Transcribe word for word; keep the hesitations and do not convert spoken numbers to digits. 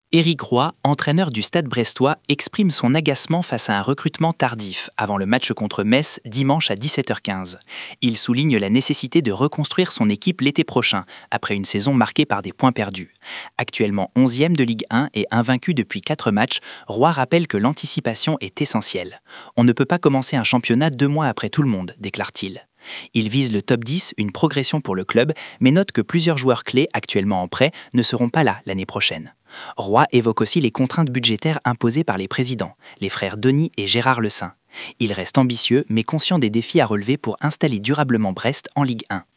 Éric Roy, entraîneur du Stade brestois, exprime son agacement face à un recrutement tardif avant le match contre Metz dimanche à dix-sept heures quinze. Il souligne la nécessité de reconstruire son équipe l'été prochain, après une saison marquée par des points perdus. Actuellement onzième de Ligue un et invaincu depuis quatre matchs, Roy rappelle que l'anticipation est essentielle. On ne peut pas commencer un championnat deux mois après tout le monde, déclare-t-il. Il vise le top dix, une progression pour le club, mais note que plusieurs joueurs clés actuellement en prêt ne seront pas là l'année prochaine. Roy évoque aussi les contraintes budgétaires imposées par les présidents, les frères Denis et Gérard Le Saint. Il reste ambitieux mais conscient des défis à relever pour installer durablement Brest en Ligue un.